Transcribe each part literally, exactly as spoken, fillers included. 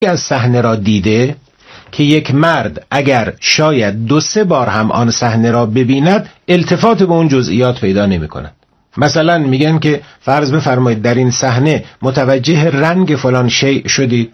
از صحنه را دیده که یک مرد اگر شاید دو سه بار هم آن صحنه را ببیند التفات به اون جزئیات پیدا نمی کند. مثلا میگن که فرض بفرمایید در این صحنه متوجه رنگ فلان شیء شدید،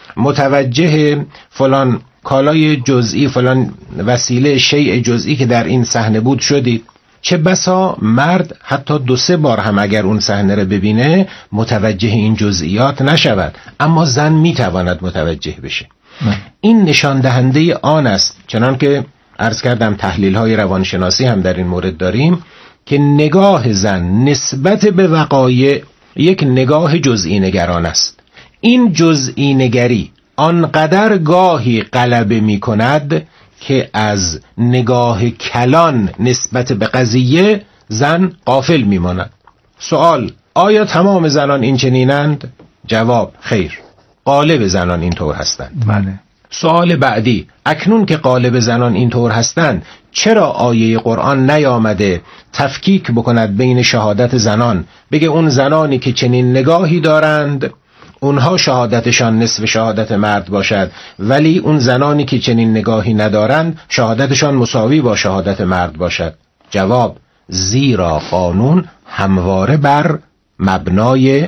متوجه فلان کالای جزئی، فلان وسیله شیء جزئی که در این صحنه بود شدید. چه بسا مرد حتی دو سه بار هم اگر اون صحنه را ببینه متوجه این جزئیات نشود، اما زن میتواند متوجه بشه. نه. این نشان دهنده آن است، چنان که عرض کردم تحلیل های روانشناسی هم در این مورد داریم، که نگاه زن نسبت به وقایع یک نگاه جزئی نگران است. این جزئی نگری آنقدر گاهی غلبه می کند که از نگاه کلان نسبت به قضیه زن غافل می ماند. سوال: آیا تمام زنان این چنینند؟ جواب: خیر، غالب زنان این طور هستند. بله. سوال بعدی: اکنون که غالب زنان این طور هستند، چرا آیه قرآن نیامده تفکیک بکند بین شهادت زنان، بگه اون زنانی که چنین نگاهی دارند اونها شهادتشان نصف شهادت مرد باشد، ولی اون زنانی که چنین نگاهی ندارند شهادتشان مساوی با شهادت مرد باشد؟ جواب: زیرا قانون همواره بر مبنای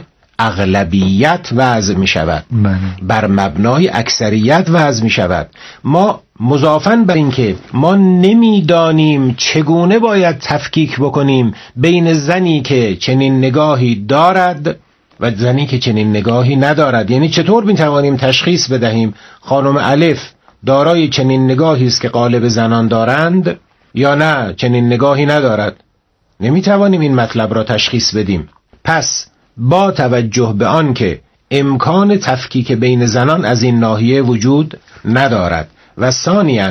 اغلبیت وضع می شود، بر مبنای اکثریت وضع می شود. ما مضافاً بر این که ما نمیدانیم چگونه باید تفکیک بکنیم بین زنی که چنین نگاهی دارد و زنی که چنین نگاهی ندارد، یعنی چطور می توانیم تشخیص بدهیم خانم الف دارای چنین نگاهی است که غالب زنان دارند یا نه چنین نگاهی ندارد؟ نمی توانیم این مطلب را تشخیص بدیم. پس با توجه به آن که امکان تفکیک بین زنان از این ناحیه وجود ندارد و ثانیاً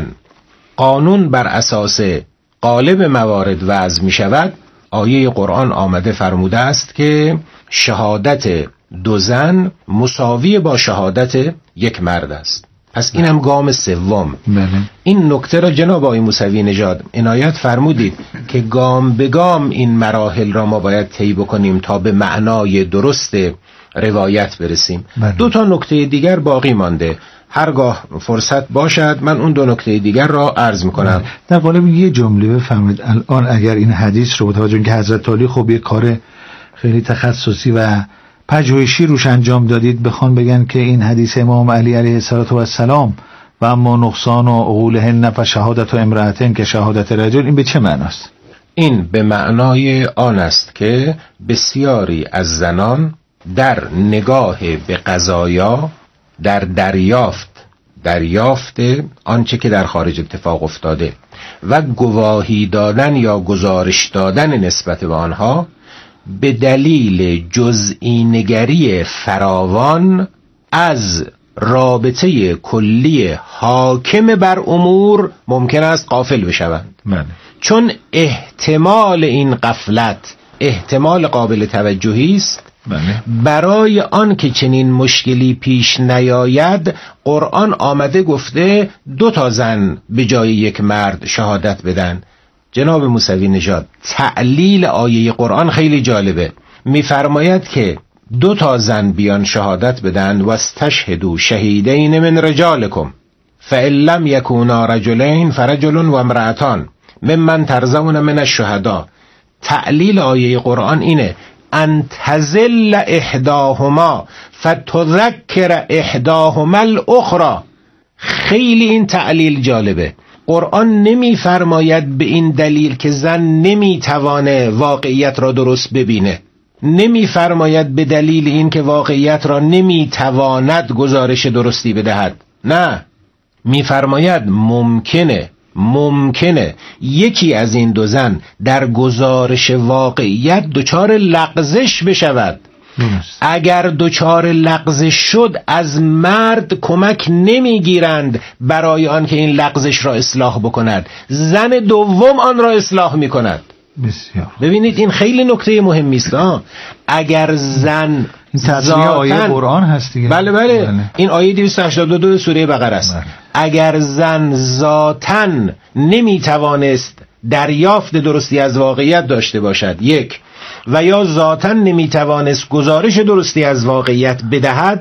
قانون بر اساس غالب موارد وضع می شود، آیه قرآن آمده فرموده است که شهادت دو زن مساوی با شهادت یک مرد است. پس اینم گام سوم. بله. این نکته را جناب آقای موسوی نژاد عنایت فرمودید که گام به گام این مراحل را ما باید طی بکنیم تا به معنای درست روایت برسیم. بله. دو تا نکته دیگر باقی مانده، هرگاه فرصت باشد من اون دو نکته دیگر را عرض میکنم. بله. در قالب یه جمله بفرمایید الان اگر این حدیث رو با توجه اینکه حضرت علی خب یه کار خیلی تخصصی و پژوهشی روش انجام دادید، بخوان بگن که این حدیث امام علی علیه السلام و اما نقصان و عقولهن فشهادت و امرأتن که شهادت رجل، این به چه معناست؟ این به معنای آن است که بسیاری از زنان در نگاه به قضایا، در دریافت دریافت آنچه که در خارج اتفاق افتاده و گواهی دادن یا گزارش دادن نسبت به آنها، به دلیل جزئی نگری فراوان از رابطه کلی حاکم بر امور ممکن است غافل بشوند. بله. چون احتمال این غفلت احتمال قابل توجهی است. بله. برای آن که چنین مشکلی پیش نیاید قرآن آمده گفته دو تا زن به جای یک مرد شهادت بدن. جناب موسوی نژاد تعلیل آیه قرآن خیلی جالبه، میفرماید که دو تا زن بیان شهادت بدن و استشهدوا شهیدین من رجالکم فإن لم یکونا رجلین فرجل و امرأتان ممن ترضون من الشهداء. تعلیل آیه قرآن اینه ان تزل احداهما فتذکر احداهما الاخرى. خیلی این تعلیل جالبه. قرآن نمی فرماید به این دلیل که زن نمی توانه واقعیت را درست ببینه، نمی فرماید به دلیل این که واقعیت را نمی تواند گزارش درستی بدهد، نه، می فرماید ممکنه ممکنه یکی از این دو زن در گزارش واقعیت دچار لغزش بشود. اگر دچار لغزش شد از مرد کمک نمیگیرند برای آن که این لغزش را اصلاح بکند، زن دوم آن را اصلاح میکند. بسیار. ببینید این خیلی نکته مهمی است. اگر زن این تصریح آیه قرآن هست دیگه. بله بله, بله. این آیه دویست و هشتاد و دو سوره بقره است. بله. اگر زن ذاتاً نمیتوانست دریافت درستی از واقعیت داشته باشد، یک، و یا ذاتاً نمیتوانست گزارش درستی از واقعیت بدهد،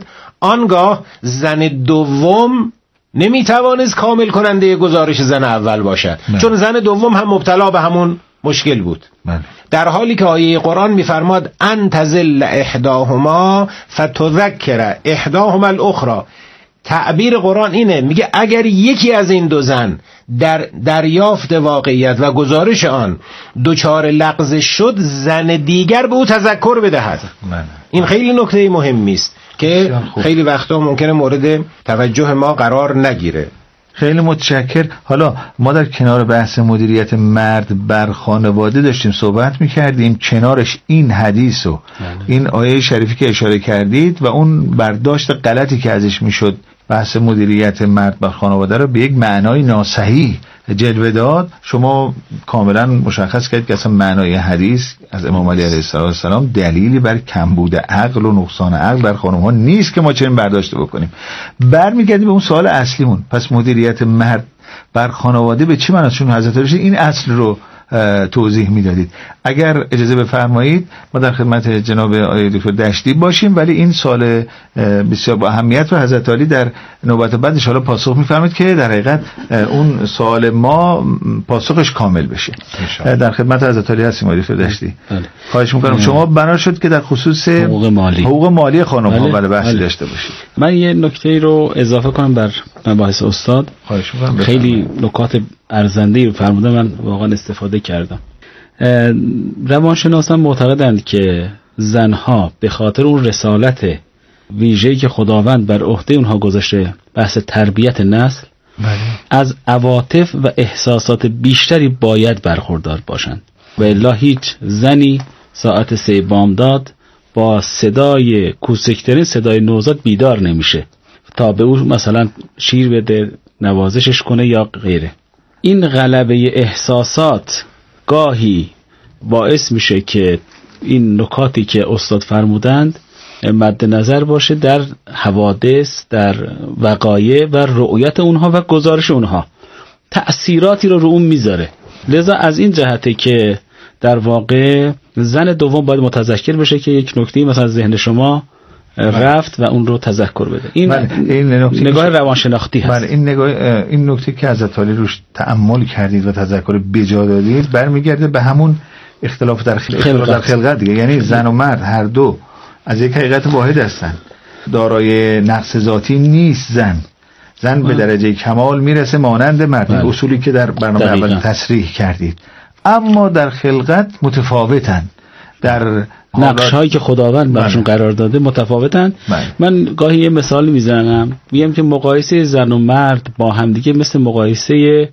آنگاه زن دوم نمیتوانست کامل کننده گزارش زن اول باشد من. چون زن دوم هم مبتلا به همون مشکل بود من. در حالی که آیه قرآن میفرماد ان تزل احداهما فتذکر احداهما الاخرى. تعبیر قرآن اینه، میگه اگر یکی از این دو زن در دریافت واقعیت و گزارش آن دچار لغزش شد، زن دیگر به او تذکر بدهد. من. این خیلی نکته مهمی است که خیلی وقتا ممکنه مورد توجه ما قرار نگیره. خیلی متشکر. حالا ما در کنار بحث مدیریت مرد بر خانواده داشتیم صحبت میکردیم، کنارش این حدیث و این آیه شریفی که اشاره کردید و اون برداشت غلطی که ازش میشد بحث مدیریت مرد بر خانواده رو به یک معنای ناصحیح جلوه داد. شما کاملا مشخص کردید که اصلا معنای حدیث از امام علی علیه السلام دلیلی بر کمبود عقل و نقصان عقل در خانم ها نیست که ما چنین برداشت بکنیم. برمیگردیم به اون سوال اصلیمون، پس مدیریت مرد بر خانواده به چی معناست؟ چون حضرت عایشه این اصل رو توضیح میدادید. اگر اجازه بفرمایید ما در خدمت جناب آقای دکتر دشتی باشیم، ولی این سوال بسیار با اهمیت و حضرت عالی در نوبت بعد ان شاء الله پاسخ میفرمایید که در حقیقت اون سوال ما پاسخش کامل بشه. در خدمت حضرت عالی هستیم آقای دکتر دشتی. خواهش میکنم. شما بنا شد که در خصوص حقوق مالی حقوق مالی خانم ها برای بحث داشته باشید. من یه نکته رو اضافه کنم بر مباحث استاد. خواهش میکنم. خیلی نکات ارزنده‌ای رو فرمودن، من واقعا استفاده کردم. روانشناسان معتقدند که زنها به خاطر اون رسالت ویژه‌ای که خداوند بر عهده اونها گذاشته، بحث تربیت نسل، بله. از عواطف و احساسات بیشتری باید برخوردار باشند و الا هیچ زنی ساعت سه بامداد با صدای کوچکترین صدای نوزاد بیدار نمیشه تا به او مثلا شیر بده، نوازشش کنه یا غیره. این غلبه احساسات گاهی باعث میشه که این نکاتی که استاد فرمودند مد نظر باشه در حوادث، در وقایع و رؤیت اونها و گزارش اونها، تأثیراتی رو رو اون میذاره. لذا از این جهته که در واقع زن دوم باید متذکر بشه که یک نکته مثلا ذهن شما رفت و اون رو تذکر بده. این, این نگاه روانشناختی هست. بله، این نگاه این نکته که حضرت علی روش تأمل کردید و تذکر بجا دادید برمیگرده به همون اختلاف در خلقت, اختلاف در خلقت دیگه. یعنی زن و مرد هر دو از یک حقیقت واحد هستن، دارای نقص ذاتی نیست. زن زن به درجه کمال میرسه مانند مرد، اصولی که در برنامه اول تصریح کردید، اما در خلقت متفاوتن، در نقش هایی که خداوند براشون قرار داده متفاوتن. بله. من گاهی یه مثال میزنم، میگم که مقایسه زن و مرد با همدیگه مثل مقایسه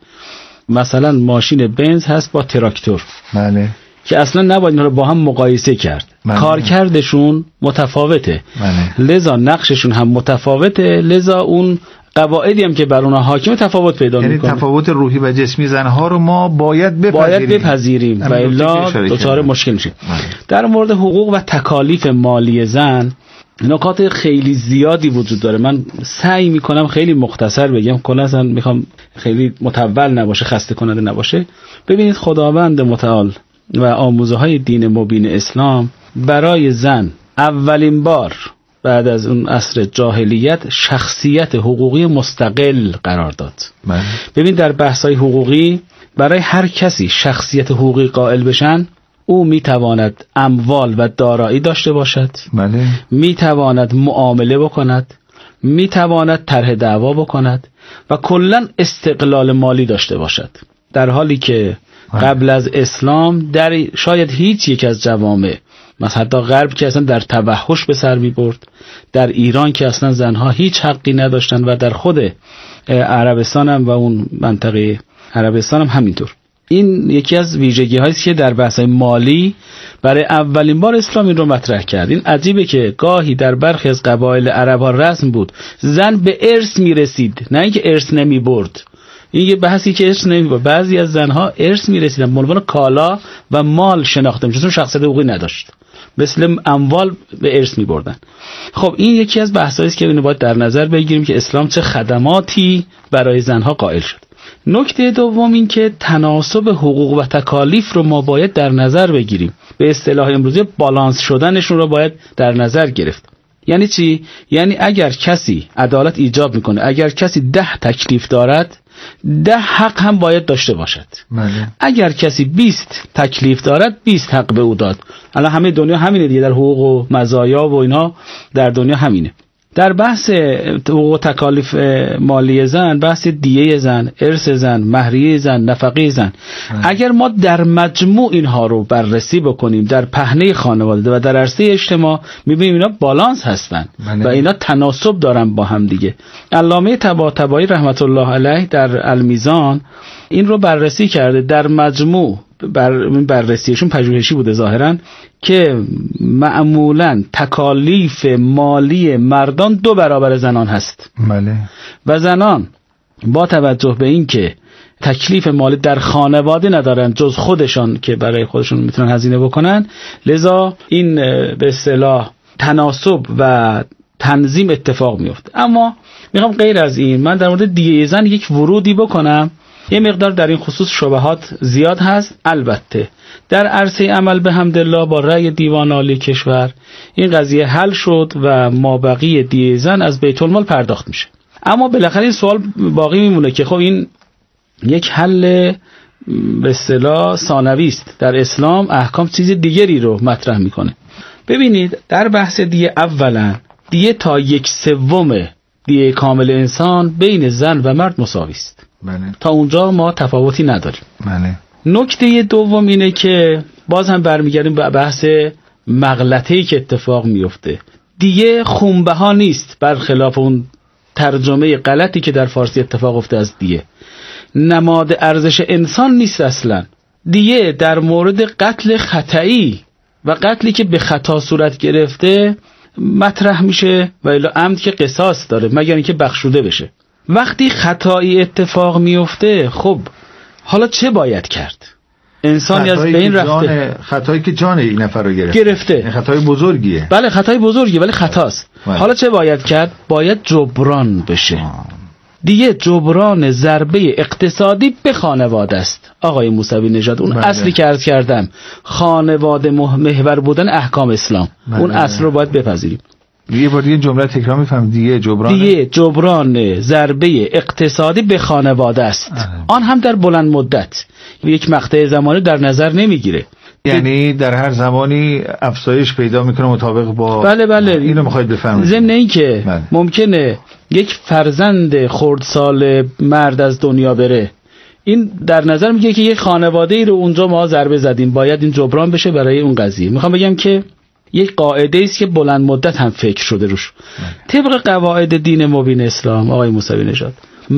مثلا ماشین بنز هست با تراکتور. بله. که اصلا نباید اینا رو با هم مقایسه کرد. بله. کارکردشون متفاوته. بله. لذا نقششون هم متفاوته، لذا اون قواعدی هم که بر اونها حاکمه تفاوت پیدا یعنی میکنه. یعنی تفاوت روحی و جسمی زنها رو ما باید بپذیریم باید بپذیریم و الا دچار مشکل میشیم. در مورد حقوق و تکالیف مالی زن نکات خیلی زیادی وجود داره. من سعی میکنم خیلی مختصر بگم، کلا اصلا میخوام خیلی مطول نباشه، خسته کننده نباشه. ببینید خداوند متعال و آموزه های دین مبین اسلام برای زن اولین بار بعد از اون عصر جاهلیت شخصیت حقوقی مستقل قرار داد. من. ببین در بحث‌های حقوقی برای هر کسی شخصیت حقوقی قائل بشن، او میتواند اموال و دارایی داشته باشد، بله. میتواند معامله بکند، میتواند طرح دعوا بکند و کلاً استقلال مالی داشته باشد، در حالی که قبل از اسلام در شاید هیچ یک از جوامع، مثلا حتی غرب که اصلا در توحش به سر می برد، در ایران که اصلا زنها هیچ حقی نداشتن و در خود عربستان هم و اون منطقه عربستان هم همینطور. این یکی از ویژگی هایی است که در بحث مالی برای اولین بار اسلام این رو مطرح کرد. این عجیبه که گاهی در برخی از قبایل عرب ها رسم بود زن به ارث می رسید، نه اینکه ارث نمی برد. این یه بحثی که ارث نمی برد. بعضی از زنها ارث می رسیدن به عنوان کالا و مال شناخته می شدن، چون شخصیت حقوقی نداشت، مثل اموال به ارث می بردن. خب این یکی از بحثایی است که اینو باید در نظر بگیریم که اسلام چه خدماتی برای زنها قائل شد. نکته دوم این که تناسب حقوق و تکالیف رو ما باید در نظر بگیریم. به اصطلاح امروزی بالانس شدنشون رو باید در نظر گرفت. یعنی چی؟ یعنی اگر کسی عدالت ایجاب میکنه، اگر کسی ده تکلیف دارد، ده حق هم باید داشته باشد. بله. اگر کسی بیست تکلیف دارد، بیست حق به او داد. الان همه دنیا همینه دیگه، در حقوق و مزایا و اینا در دنیا همینه. در بحث حقوق و تکالیف مالی زن، بحث دیه زن، ارث زن، مهریه زن، نفقه زن، اگر ما در مجموع اینها رو بررسی بکنیم در پهنه خانواده و در عرصه اجتماع، میبینیم اینا بالانس هستن و اینا تناسب دارن با هم دیگه. علامه طباطبایی رحمت الله علیه در المیزان این رو بررسی کرده. در مجموع بر بررسیشون پژوهشی بوده ظاهراً، که معمولاً تکالیف مالی مردان دو برابر زنان هست. بله. و زنان با توجه به این که تکلیف مالی در خانواده ندارن جز خودشان که برای خودشون میتونن هزینه بکنن، لذا این به اصطلاح تناسب و تنظیم اتفاق میفته. اما میخوام غیر از این من در مورد دیه زن یک ورودی بکنم. یه مقدار در این خصوص شبهات زیاد هست. البته در عرصه عمل به حمدالله با رأی دیوان عالی کشور این قضیه حل شد و مابقی دیه زن از بیت المال پرداخت میشه. اما بالاخره این سوال باقی میمونه که خب این یک حل به اصطلاح ثانوی است. در اسلام احکام چیز دیگری رو مطرح میکنه. ببینید در بحث دیه، اولا دیه تا یک سوم دیه کامل انسان بین زن و مرد مساوی است. بله. تا اونجا ما تفاوتی نداریم. بله. نکته دوم اینه که باز هم برمیگردیم به بحث مغلطه‌ای که اتفاق میفته. دیگه خونبه ها نیست، برخلاف اون ترجمه غلطی که در فارسی اتفاق افتاده از دیه. نماد ارزش انسان نیست اصلا. دیه در مورد قتل خطایی و قتلی که به خطا صورت گرفته مطرح میشه و الا عمد که قصاص داره مگر اینکه بخشوده بشه. وقتی خطایی اتفاق میفته، خب حالا چه باید کرد؟ انسانی از بین رفته، خطایی که جان این نفر رو گرفته گرفته خطای بزرگیه. بله خطای بزرگیه ولی خطاست. حالا چه باید کرد؟ باید جبران بشه. آه. دیگه جبران ضربه اقتصادی به خانواده است. آقای موسوی نژاد اون بله. اصلی که عرض کردم، خانواده محور بودن احکام اسلام، بله. اون اصل رو باید بپذیریم. یه بار دیگه جمله تکرار می‌فهم. دیگه جبران دیگه جبران ضربه اقتصادی به خانواده است. اه. آن هم در بلند مدت، یک مقطع زمانی در نظر نمیگیره. یعنی در هر زمانی افزایش پیدا میکنه مطابق با بله بله اینو میخواید بفهمید. ضمن این که بله. ممکنه یک فرزند خردسال مرد از دنیا بره، این در نظر میگه که یک خانواده ای رو اونجا ما ضربه زدیم، باید این جبران بشه برای اون قضیه. میخوام بگم که یک قاعده است که بلند مدت هم فکر شده روش. طبق قواعد دین مبین اسلام آقای موسوی نژاد،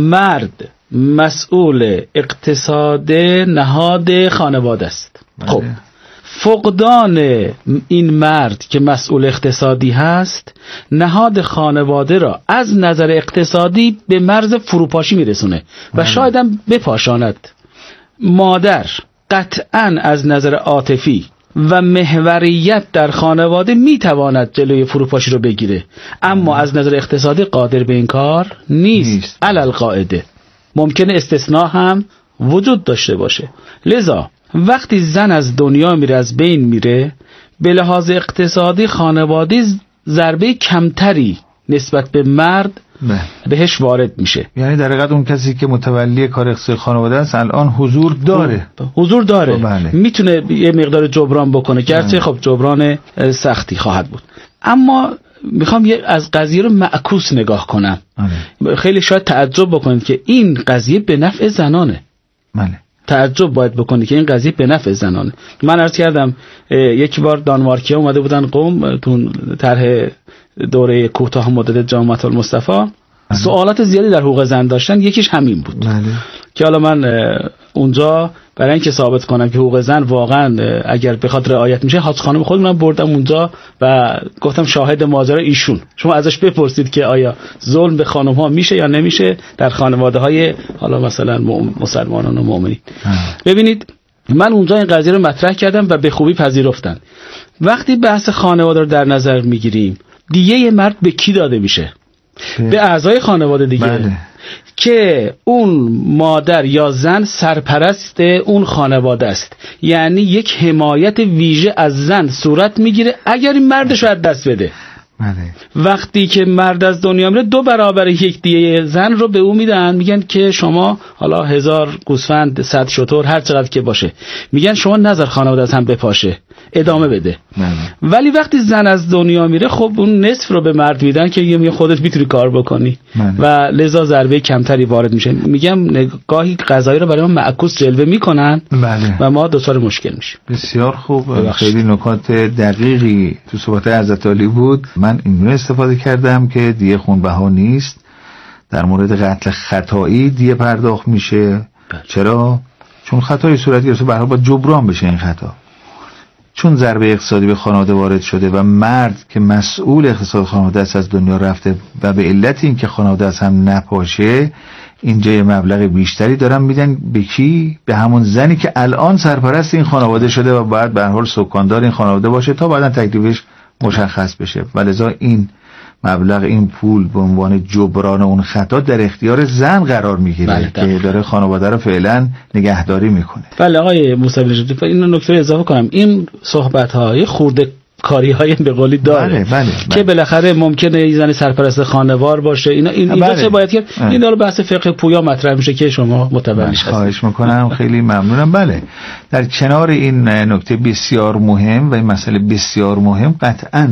مرد مسئول اقتصاد نهاد خانواده است. خب فقدان این مرد که مسئول اقتصادی هست، نهاد خانواده را از نظر اقتصادی به مرز فروپاشی میرسونه و شاید هم بپاشاند. مادر قطعاً از نظر عاطفی و محوریت در خانواده میتواند جلوی فروپاشی رو بگیره، اما از نظر اقتصادی قادر به این کار نیست, نیست. علل قاعده ممکنه استثناء هم وجود داشته باشه. لذا وقتی زن از دنیا میره، از بین میره، به لحاظ اقتصادی خانواده ضربه کمتری نسبت به مرد نه. بهش وارد میشه. یعنی در حقیقت اون کسی که متولی کار اقتصادی خانواده است الان حضور داره حضور داره بله. میتونه یه مقدار جبران بکنه، گرچه خب جبران سختی خواهد بود. اما میخوام یه از قضیه رو معکوس نگاه کنم. بله. خیلی شاید تعجب بکنید که این قضیه به نفع زنانه. بله. تعجب باید بکنی که این قضیه به نفع زنانه. من عرض کردم یک بار دانمارکیا اومده بودن قم تو طرح دوره کوتاه مدت جامعه المصطفی، سوالات زیادی در حقوق زن داشتن، یکیش همین بود. بله. که حالا من اونجا برای اینکه ثابت کنم که حقوق زن واقعا اگر بخواد رعایت میشه، حاج خانم خودمون بردم اونجا و گفتم شاهد ماجرا ایشون، شما ازش بپرسید که آیا ظلم به خانم ها میشه یا نمیشه در خانواده های حالا مثلا مسلمانان و مؤمنین. ببینید من اونجا این قضیه رو مطرح کردم و به خوبی پذیرفتن. وقتی بحث خانواده رو در نظر میگیریم، دیگه مرد به کی داده میشه؟ به اعضای خانواده دیگه. بله. که اون مادر یا زن سرپرست اون خانواده است، یعنی یک حمایت ویژه از زن صورت میگیره اگر این مردش رو از دست بده. بله. وقتی که مرد از دنیا میره دو برابر یک دیه زن رو به او میدن، میگن که شما حالا هزار گوسفند، صد شتر، هر چقدر که باشه، میگن شما نظر خانواده از هم بپاشه، ادامه بده. بله. ولی وقتی زن از دنیا میره خب اون نصف رو به مرد میدن که یه خودت میتونی کار بکنی. بله. و لذا ضربه کمتری وارد میشه. میگم نگاهی قضایی رو برای ما معکوس جلوه میکنن. بله. و ما دچار مشکل میشیم. بسیار خوب، خیلی نکات دقیقی تو صحبت حضرت علی بود. من اینو استفاده کردم که دیه خونبها نیست. در مورد قتل خطایی دیه پرداخت میشه. بله. چرا؟ چون خطای صورت گرفته، به هر حال باید جبران بشه این خطا. چون ضربه اقتصادی به خانواده وارد شده و مرد که مسئول اقتصاد خانواده است از دنیا رفته و به علت این که خانواده از هم نپاشه، اینجا یه مبلغ بیشتری دارن میدن به کی؟ به همون زنی که الان سرپرست این خانواده شده و باید به هر حال سکاندار این خانواده باشه تا بعداً تکلیفش مشخص بشه. ولذا این مبلغ، این پول به عنوان جبران اون خطا در اختیار زن قرار میگیره. بله، که داره خانواده رو فعلا نگهداری میکنه. بله آقای موسی نژادی، اینو نکته اضافه کنم، این صحبت های خورده کاری های به قولی داره. بله، بله، که بله. بالاخره ممکنه یه زن سرپرست خانوار باشه، اینا این اینجا بله. چه باید کرد؟ این داره بحث فقه پویا مطرح میشه که شما متوجه هستید. خواهش میکنم، خیلی ممنونم. بله، در کنار این نکته بسیار مهم و این مسئله بسیار مهم، قطعاً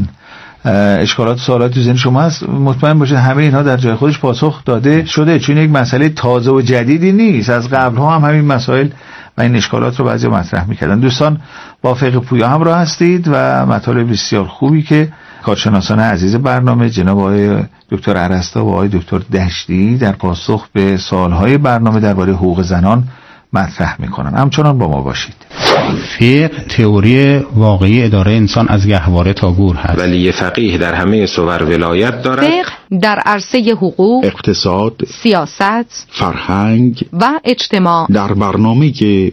اشکالات سوالات تو ذهن شما هست، مطمئن باشید همه اینها در جای خودش پاسخ داده شده، چون یک مسئله تازه و جدیدی نیست. از قبل ها هم همین مسائل و این اشکالات رو بعضی مطرح میکردن. دوستان، با فقه پویا همراه هستید و مطالب بسیار خوبی که کارشناسان عزیز برنامه جناب آقای دکتر ارسطو و آقای دکتر دشتی در پاسخ به سوالهای برنامه درباره حقوق زنان مطرح میکنن. همچنان با ما باشید. فقه تئوری واقعی اداره انسان از گهواره تا گور هست. ولی فقیه در همه صور ولایت دارد. فقه در عرصه حقوق، اقتصاد، سیاست، فرهنگ و اجتماع در برنامه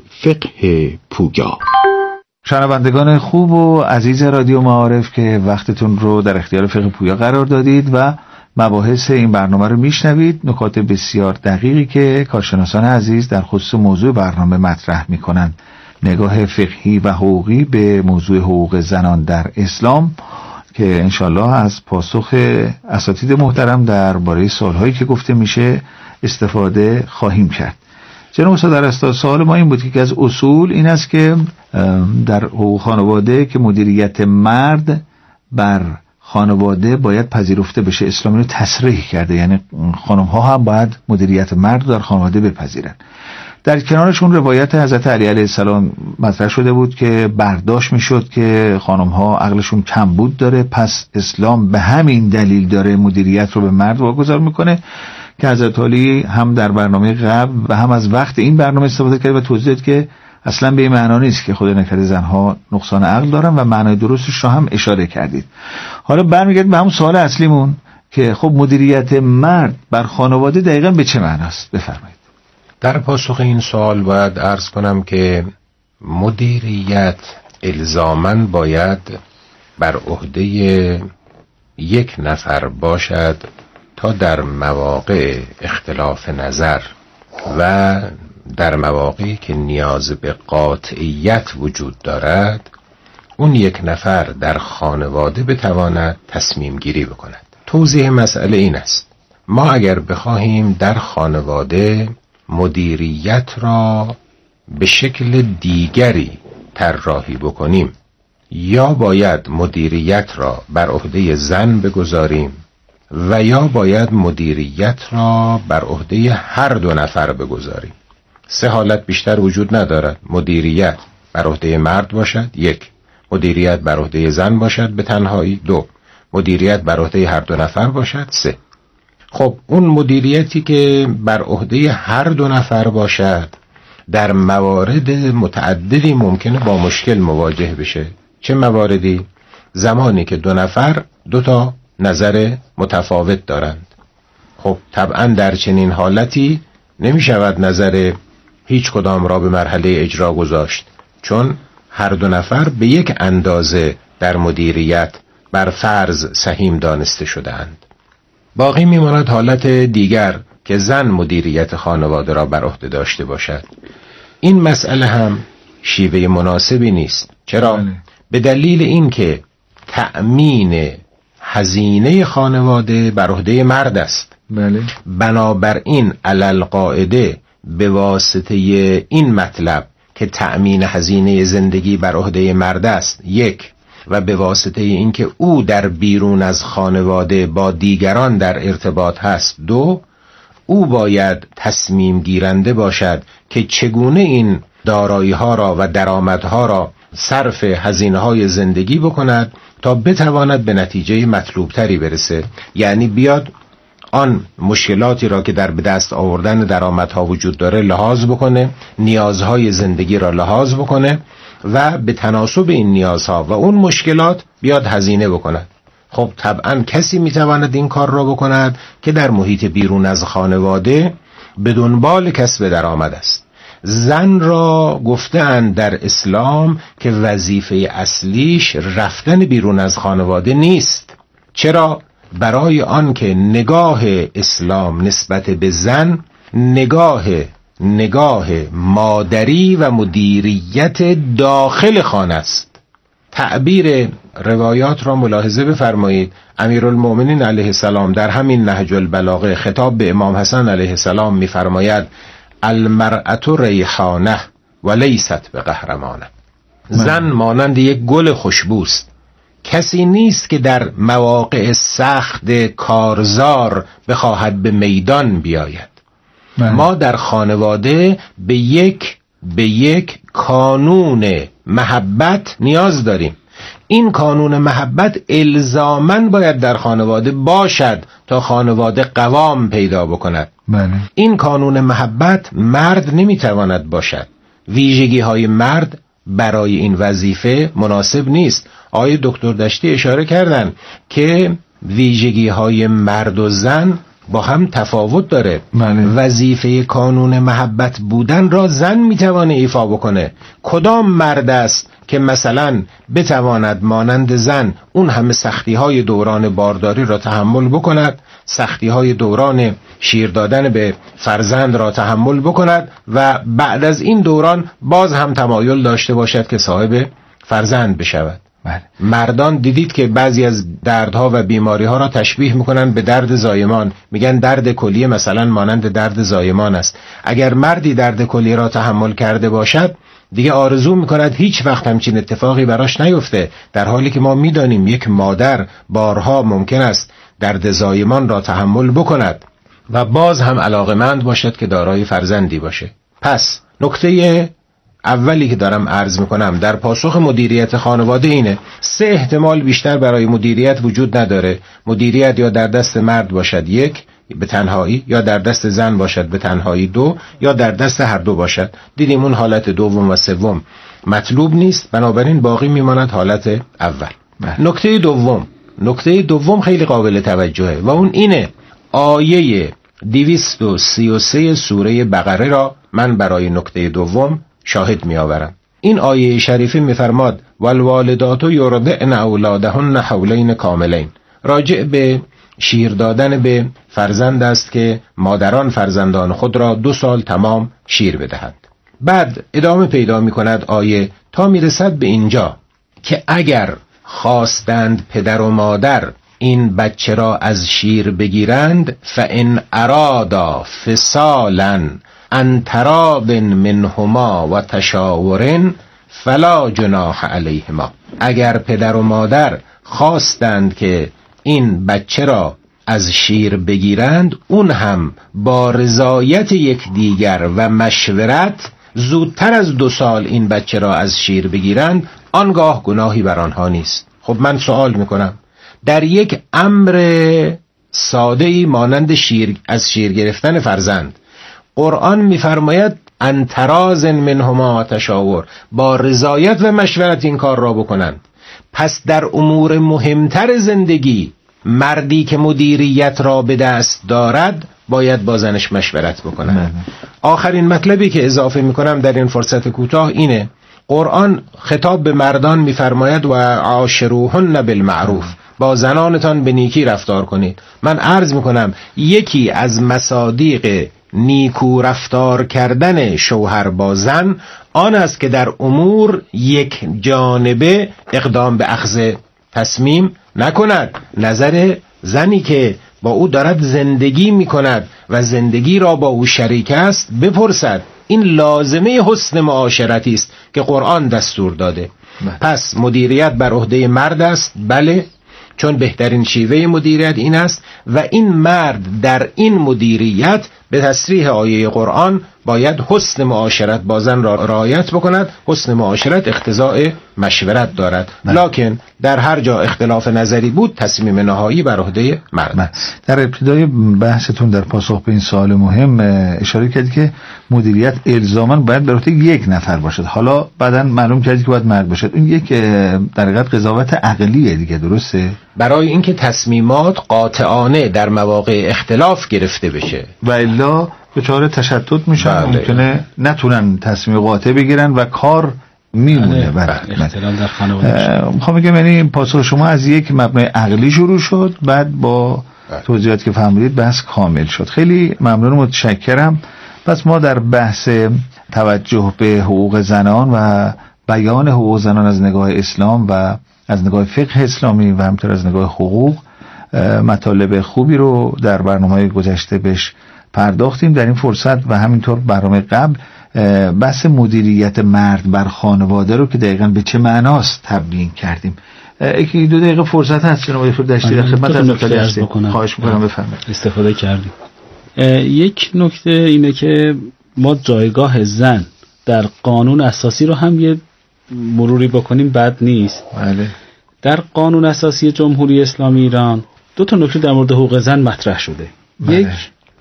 فقه پویا. شنوندگان خوب و عزیز رادیو معارف که وقتتون رو در اختیار فقه پویا قرار دادید و مباحث این برنامه رو میشنوید، نکات بسیار دقیقی که کارشناسان عزیز در خصوص موضوع برنامه مطرح میکنن، نگاه فقهی و حقوقی به موضوع حقوق زنان در اسلام که انشالله از پاسخ اساتید محترم درباره سوالهایی که گفته میشه استفاده خواهیم کرد. جناب استاد ارسطو، سوال ما این بود که از اصول این است که در حقوق خانواده که مدیریت مرد بر خانواده باید پذیرفته بشه. اسلام اینو تصریح کرده، یعنی خانم ها هم باید مدیریت مرد در خانواده بپذیرن. در کنارشون روایت حضرت علی علیه السلام مطرح شده بود که برداشت میشد که خانم ها عقلشون کمبود داره، پس اسلام به همین دلیل داره مدیریت رو به مرد واگذار میکنه، که حضرت علی هم در برنامه قبل و هم از وقت این برنامه استفاده کرد و توضیح داد که اصلا به این معنا نیست که خدا نکرده زنها نقصان عقل دارن و معنای درستش رو هم اشاره کردید. حالا برمیگردیم به همون سوال اصلیمون که خب مدیریت مرد بر خانواده دقیقاً به چه معناست؟ بفرمایید. در پاسخ این سوال باید عرض کنم که مدیریت الزاماً باید بر عهده یک نفر باشد تا در مواقع اختلاف نظر و در مواقعی که نیاز به قاطعیت وجود دارد اون یک نفر در خانواده بتواند تصمیم گیری بکند. توضیح مسئله این است: ما اگر بخواهیم در خانواده مدیریت را به شکل دیگری طراحی بکنیم، یا باید مدیریت را بر عهده زن بگذاریم و یا باید مدیریت را بر عهده هر دو نفر بگذاریم. سه حالت بیشتر وجود ندارد: مدیریت بر عهده مرد باشد، یک; مدیریت بر عهده زن باشد به تنهایی، دو; مدیریت بر عهده هر دو نفر باشد، سه. خب اون مدیریتی که بر عهده هر دو نفر باشد در موارد متعددی ممکنه با مشکل مواجه بشه. چه مواردی؟ زمانی که دو نفر دو تا نظر متفاوت دارند. خب طبعا در چنین حالتی نمی شود نظر هیچ کدام را به مرحله اجرا گذاشت، چون هر دو نفر به یک اندازه در مدیریت بر فرض سهیم دانسته شده‌اند. باقی میماند حالت دیگر که زن مدیریت خانواده را بر عهده داشته باشد. این مسئله هم شیوه مناسبی نیست. چرا؟ به دلیل اینکه تأمین هزینه خانواده بر عهده مرد است. بله. بنابراین علل قاعده به واسطه این مطلب که تأمین هزینه زندگی بر عهده مرد است، یک، و به واسطه اینکه او در بیرون از خانواده با دیگران در ارتباط هست، دو، او باید تصمیم گیرنده باشد که چگونه این دارایی ها را و درآمدها را صرف هزینه های زندگی بکند تا بتواند به نتیجه مطلوب تری برسه. یعنی بیاد آن مشکلاتی را که در به دست آوردن درآمدها وجود داره لحاظ بکنه، نیازهای زندگی را لحاظ بکنه و به تناسب این نیازها و اون مشکلات بیاد هزینه بکند. خب طبعا کسی میتواند این کار را بکند که در محیط بیرون از خانواده به دنبال کسب درآمد است. زن را گفتند در اسلام که وظیفه اصلیش رفتن بیرون از خانواده نیست. چرا؟ برای آن که نگاه اسلام نسبت به زن نگاه نگاه مادری و مدیریت داخل خانه است. تعبیر روایات را ملاحظه بفرمایید. امیرالمؤمنین علیه السلام در همین نهج البلاغه خطاب به امام حسن علیه السلام می‌فرماید المرأة ریحانه و لیست بقهرمانه. زن مانند یک گل خوشبوست، کسی نیست که در مواقع سخت کارزار بخواهد به میدان بیاید. من. ما در خانواده به یک به یک کانون محبت نیاز داریم. این کانون محبت الزاماً باید در خانواده باشد تا خانواده قوام پیدا بکند. بله. این کانون محبت مرد نمیتواند باشد. ویژگی های مرد برای این وظیفه مناسب نیست. آقای دکتر دشتی اشاره کردن که ویژگی های مرد و زن با هم تفاوت داره. بله. وظیفه کانون محبت بودن را زن میتوانه ایفا بکنه. کدام مرد است که مثلا بتواند مانند زن اون همه سختی های دوران بارداری را تحمل بکند، سختی های دوران شیر دادن به فرزند را تحمل بکند و بعد از این دوران باز هم تمایل داشته باشد که صاحب فرزند بشود؟ بله. مردان دیدید که بعضی از دردها و بیماریها را تشبیه میکنن به درد زایمان، میگن درد کلیه مثلا مانند درد زایمان است. اگر مردی درد کلیه را تحمل کرده باشد دیگه آرزو میکند هیچ وقت همچین اتفاقی براش نیفته، در حالی که ما میدانیم یک مادر بارها ممکن است درد زایمان را تحمل بکند و باز هم علاقمند باشد که دارای فرزندی باشه. پس نکته اولی که دارم عرض میکنم در پاسخ مدیریت خانواده اینه: سه احتمال بیشتر برای مدیریت وجود نداره. مدیریت یا در دست مرد باشد یک به تنهایی، یا در دست زن باشد به تنهایی دو، یا در دست هر دو باشد. دیدیم اون حالت دوم و سوم مطلوب نیست، بنابراین باقی میماند حالت اول. نکته دوم نکته دوم خیلی قابل توجهه و اون اینه: آیه دویست و سی و سه سوره بقره را من برای نکته دوم شاهد می آورم. این آیه شریفه می فرماد والوالدات یرضعن اولادهن حولین کاملین. راجع به شیر دادن به فرزند است که مادران فرزندان خود را دو سال تمام شیر بدهند. بعد ادامه پیدا می کند آیه تا می رسد به اینجا که اگر خواستند پدر و مادر این بچه را از شیر بگیرند فان ارادا فصالا ان تراض منهما و تشاور فلا جناح علیهما. اگر پدر و مادر خواستند که این بچه را از شیر بگیرند، اون هم با رضایت یکدیگر و مشورت زودتر از دو سال این بچه را از شیر بگیرند، آنگاه گناهی بر آنها نیست. خب من سوال میکنم، در یک امر ساده‌ای مانند شیر از شیر گرفتن فرزند قرآن میفرماید ان تراض منهما و تشاور، با رضایت و مشورت این کار را بکنند. پس در امور مهمتر زندگی مردی که مدیریت را به دست دارد باید با زنش مشورت بکند. آخرین مطلبی که اضافه میکنم در این فرصت کوتاه اینه: قرآن خطاب به مردان میفرماید و عاشروهن بالمعروف، با زنانتان به نیکی رفتار کنید. من عرض میکنم یکی از مصادیق نیکو رفتار کردن شوهر با زن آن است که در امور یک جانبه اقدام به اخذ تصمیم نکند نظر زنی که با او دارد زندگی می کند و زندگی را با او شریک است بپرسد. این لازمه حسن معاشرتی است که قرآن دستور داده. پس مدیریت بر عهده مرد است، بله، چون بهترین شیوه مدیریت این است و این مرد در این مدیریت به تصریح آیه قرآن باید حسن معاشرت با زن را رعایت بکند. حسن معاشرت اقتضاء مشورت دارد، لکن در هر جا اختلاف نظری بود تصمیم نهایی بر عهده مرد. در ابتدای بحثتون در پاسخ به این سوال مهم اشاره کردید که مدیریت الزاما باید بر عهده یک نفر باشد، حالا بعداً معلوم کردید که باید مرد باشد. این یک در حقیقت قضاوت عقلیه دیگه، درسته؟ برای اینکه تصمیمات قاطعانه در مواقع اختلاف گرفته بشه و الا دچار تشتت میشن، ممکنه نتونن تصمیم قاطع بگیرن و کار میمونه. بله، اختلال در خانواده. میخوام بگم یعنی پاسخ شما از یک مبنای عقلی شروع شد، بعد با توضیحاتی که فهمیدید بحث کامل شد. خیلی ممنون و متشکرم. پس ما در بحث توجه به حقوق زنان و بیان حقوق زنان از نگاه اسلام و از نگاه فقه اسلامی و همینطور از نگاه حقوق مطالب خوبی رو در برنامه‌های گذشته بهش پرداختیم. در این فرصت و همینطور برنامه قبل بحث مدیریت مرد بر خانواده رو که دقیقاً به چه معناست تبیین کردیم. یکی دو دقیقه فرصت هست جناب دکتر دشتی در خدمت هستم. خواهش می‌کنم بفرمایید. استفاده کردیم. یک نکته اینه که ما جایگاه زن در قانون اساسی رو هم یه مروری بکنیم بد نیست. بله. در قانون اساسی جمهوری اسلامی ایران دو تا نکته در مورد حقوق زن مطرح شده. بله. یک،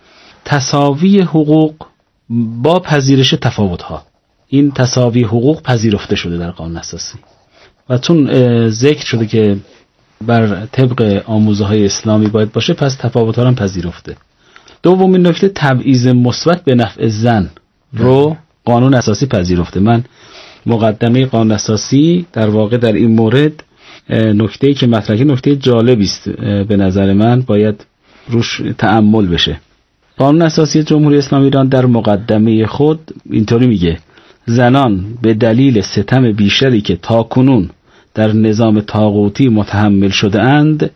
تساوی حقوق با پذیرش تفاوت‌ها. این تساوی حقوق پذیرفته شده در قانون اساسی و چون ذکر شده که بر طبق آموزه‌های اسلامی باید باشه، پس تفاوت‌ها هم پذیرفته. دومین نکته، تبعیض مثبت به نفع زن رو قانون اساسی پذیرفته. من مقدمه قانون اساسی در واقع در این مورد نکته‌ای که مطرحه نکته جالبی است، به نظر من باید روش تأمل بشه. قانون اساسی جمهوری اسلامی ایران در مقدمه خود اینطوری میگه: زنان به دلیل ستم بیشتری که تاکنون در نظام طاغوتی متحمل شده اند،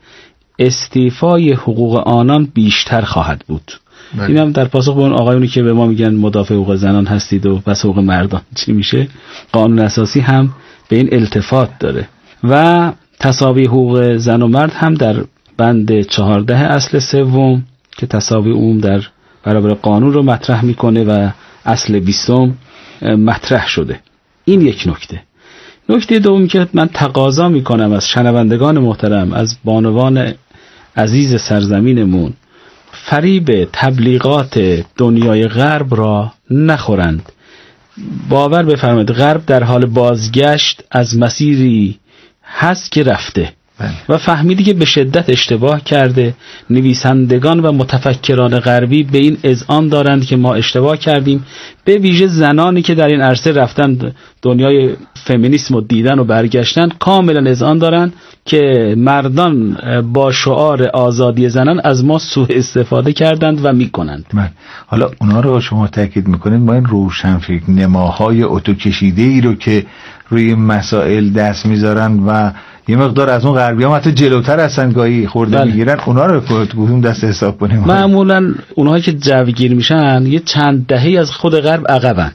استیفای حقوق آنان بیشتر خواهد بود. این هم در پاسخ به اون آقایونی که به ما میگن مدافع حقوق زنان هستید و بس حقوق مردان چی میشه، قانون اساسی هم به این التفات داره. و تساوی حقوق زن و مرد هم در بند چهارده اصل سوم که تساوی عموم در برابر قانون رو مطرح میکنه و اصل بیستم مطرح شده. این یک نکته. نکته دومی که من تقاضا میکنم از شنوندگان محترم، از بانوان عزیز سرزمینمون، فریب تبلیغات دنیای غرب را نخورند. باور بفرمایید غرب در حال بازگشت از مسیری هست که رفته و فهمیدی که به شدت اشتباه کرده. نویسندگان و متفکران غربی به این اذعان دارند که ما اشتباه کردیم، به ویژه زنانی که در این عرصه رفتن دنیای فمینیسم رو دیدن و برگشتن کاملا اذعان دارند که مردان با شعار آزادی زنان از ما سوء استفاده کردند و میکنند. من حالا اونا رو شما تاکید میکنید، ما این روشنفکر نماهای اتو کشیده ای رو که روی مسائل دست میذارن و یه مقدار از اون غربی هم حتی جلوتر هستن گاهی خورده بله. میگیرن، اونا رو گفتیم دست حساب کنیم. معمولا اونهایی که جوگیر میشن یه چند دهه‌ای از خود غرب عقبن.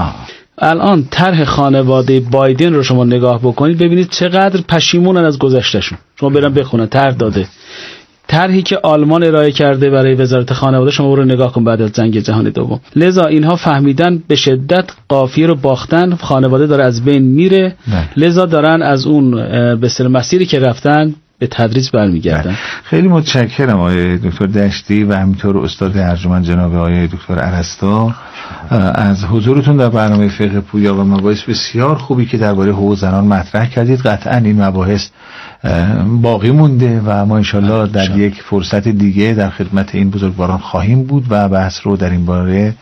الان طرح خانواده بایدن رو شما نگاه بکنید ببینید چقدر پشیمونن از گذشتهشون. شما برن بخونن طرح داده. طرحی که آلمان ارائه کرده برای وزارت خانواده شما رو نگاه کن بعد از جنگ جهانی دوم. لذا اینها فهمیدن به شدت قافیه رو باختن، خانواده داره از بین میره، لذا دارن از اون به سر مسیری که رفتن به تدریج برمیگردن. خیلی متشکرم آقای دکتر دشتی و همینطور استاد ارجمند جناب آقای دکتر ارسطو از حضورتون در برنامه فقه پویا و مباحث بسیار خوبی که درباره حقوق زنان مطرح کردید. قطعا این مباحث باقی مونده و ما انشالله در یک فرصت دیگه در خدمت این بزرگواران خواهیم بود و بحث رو در این باره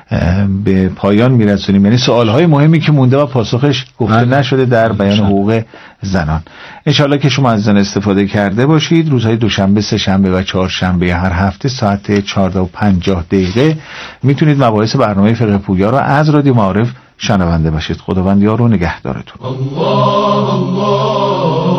به پایان میرسونیم. یعنی سوالهای مهمی که مونده و پاسخش گفته نشده در بیان حقوق زنان. انشالله که شما از آن استفاده کرده باشید. روزهای دوشنبه، سه شنبه و چهارشنبه هر هفته ساعت چهارده و پنجاه دقیقه میتونید مباحث برنامه فقه پویا را از رادیو معارف شنونده باشید. خداوند یار و نگهدارتون. الله الله